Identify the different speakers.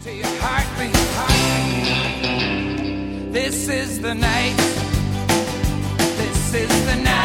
Speaker 1: to your heartbeat, heartbeat. This is the night. This is the night.